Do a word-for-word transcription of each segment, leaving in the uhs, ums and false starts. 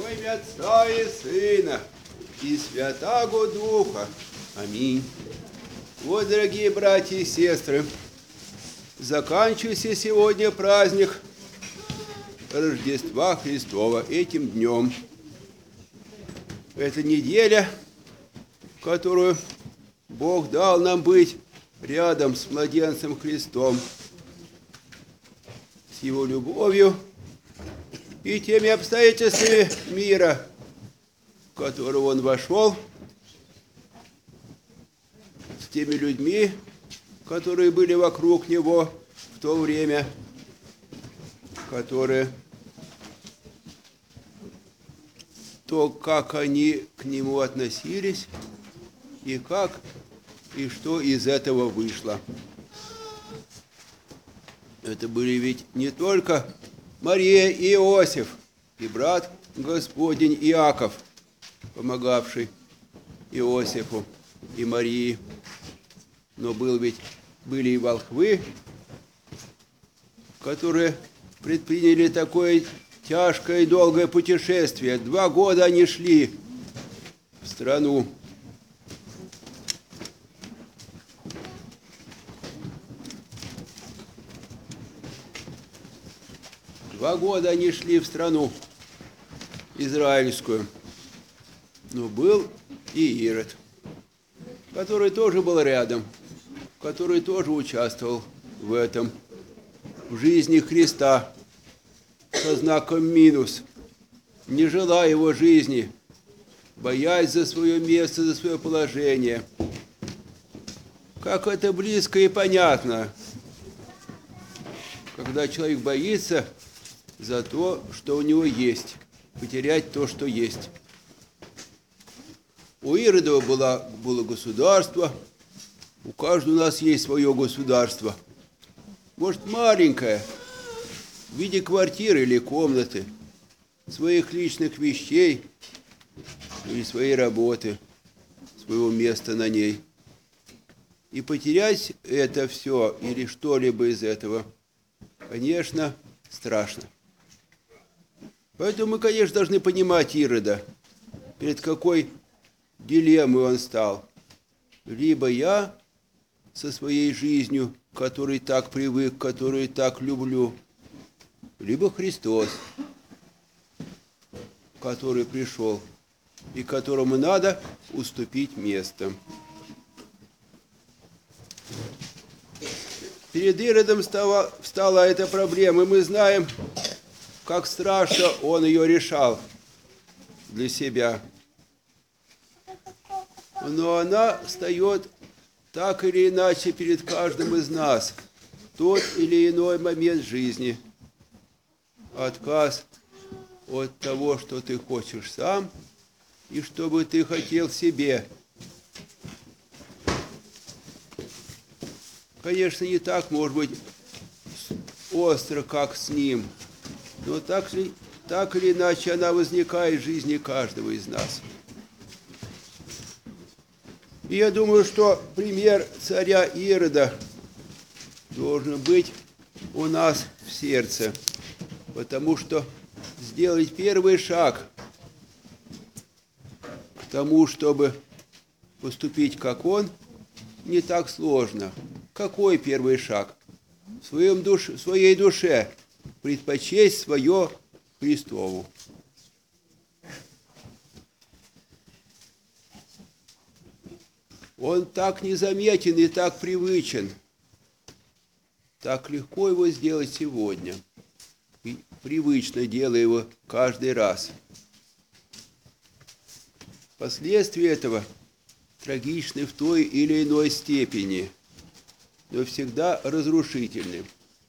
Во имя Отца и Сына и Святаго Духа. Аминь. Вот, дорогие братья и сестры, заканчивается сегодня праздник Рождества Христова этим днем. Это неделя, которую Бог дал нам быть рядом с младенцем Христом, с Его любовью и теми обстоятельствами мира, в который Он вошел, с теми людьми, которые были вокруг Него в то время, которые то, как они к Нему относились, и как, и что из этого вышло. Это были ведь не только Мария и Иосиф, и брат Господень Иаков, помогавший Иосифу и Марии, но был ведь, были и волхвы, которые предприняли такое тяжкое и долгое путешествие. Два года они шли в страну. Два года они шли в страну израильскую. Но был и Ирод, который тоже был рядом, который тоже участвовал в этом, в жизни Христа, со знаком минус, не желая его жизни, боясь за свое место, за свое положение. Как это близко и понятно, когда человек боится за то, что у него есть, потерять то, что есть. У Иродова было, было государство, у каждого у нас есть свое государство. Может, маленькое, в виде квартиры или комнаты, своих личных вещей или своей работы, своего места на ней. И потерять это все или что-либо из этого, конечно, страшно. Поэтому мы, конечно, должны понимать Ирода, перед какой дилеммой он стал. Либо я со своей жизнью, к которой так привык, которую так люблю, либо Христос, который пришел и которому надо уступить место. Перед Иродом стала, встала эта проблема, и мы знаем, как страшно он ее решал для себя. Но она встает так или иначе перед каждым из нас в тот или иной момент жизни. Отказ от того, что ты хочешь сам, и что бы ты хотел себе. Конечно, не так, может быть, остро, как с ним, но так, так или иначе она возникает в жизни каждого из нас. И я думаю, что пример царя Ирода должен быть у нас в сердце, потому что сделать первый шаг к тому, чтобы поступить как он, не так сложно. Какой первый шаг? В своем душ... в своей душе предпочесть свое Христову. Он так незаметен и так привычен. Так легко его сделать сегодня. И привычно делая его каждый раз. Последствия этого трагичны в той или иной степени, но всегда разрушительны.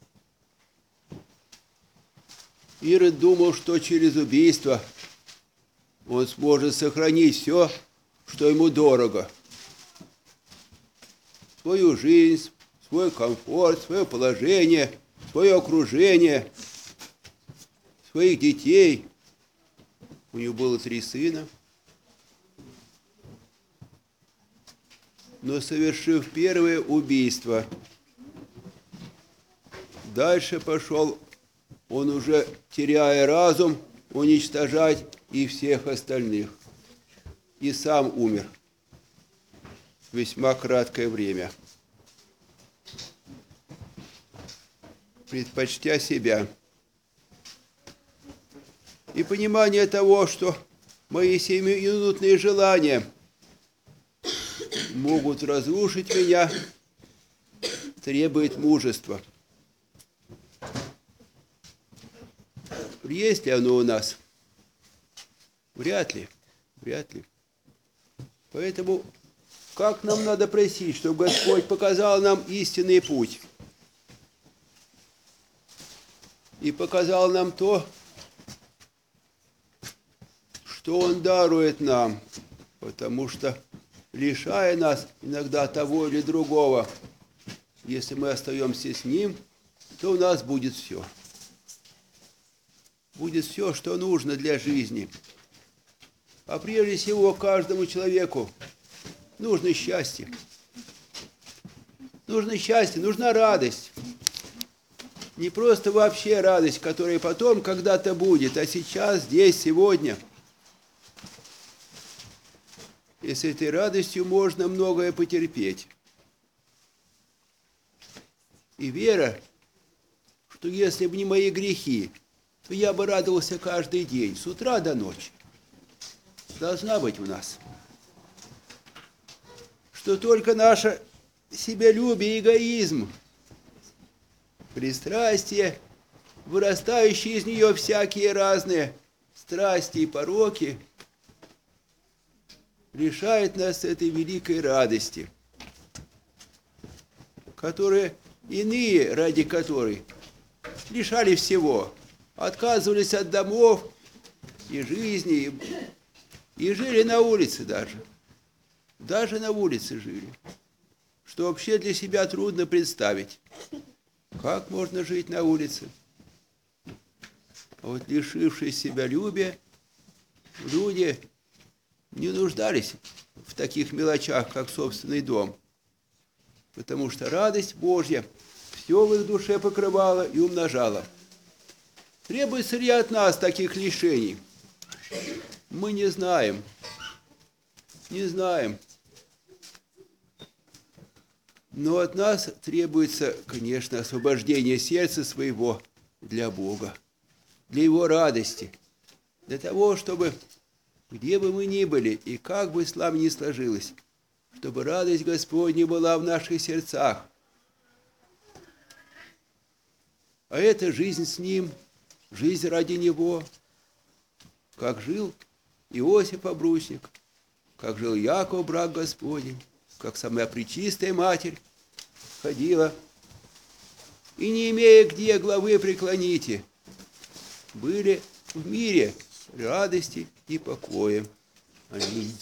Ирод думал, что через убийство он сможет сохранить все, что ему дорого. Свою жизнь, свой комфорт, свое положение, свое окружение, своих детей. У него было три сына. Но совершив первое убийство, дальше пошел он уже, теряя разум, уничтожать и всех остальных. И сам умер в весьма краткое время, предпочтя себя. И понимание того, что мои сиюминутные желания могут разрушить меня, требует мужества. Есть ли оно у нас? Вряд ли, вряд ли. Поэтому как нам надо просить, чтобы Господь показал нам истинный путь и показал нам то, что Он дарует нам, потому что, лишая нас иногда того или другого, если мы остаемся с Ним, то у нас будет все. Будет все, что нужно для жизни. А прежде всего, каждому человеку нужно счастье. Нужно счастье, нужна радость. Не просто вообще радость, которая потом когда-то будет, а сейчас, здесь, сегодня. И с этой радостью можно многое потерпеть. И вера, что если бы не мои грехи, то я бы радовался каждый день, с утра до ночи. Должна быть у нас. Что только наше себялюбие и эгоизм, пристрастие, вырастающие из нее всякие разные страсти и пороки, лишает нас этой великой радости, которые иные, ради которой лишали всего, отказывались от домов и жизни, и, и жили на улице даже. Даже на улице жили. Что вообще для себя трудно представить. Как можно жить на улице? А вот лишившись себялюбия, люди не нуждались в таких мелочах, как собственный дом. Потому что радость Божья все в их душе покрывала и умножала. Требуется ли от нас таких лишений? Мы не знаем. Не знаем. Но от нас требуется, конечно, освобождение сердца своего для Бога, для Его радости, для того, чтобы, где бы мы ни были и как бы с нами ни сложилось, чтобы радость Господня была в наших сердцах. А это жизнь с Ним, жизнь ради Него, как жил Иосиф Обручник, как жил Яков, брат Господень, как самая пречистая Матерь ходила, и не имея где главы преклоните, были в мире радости и покоя. Аминь.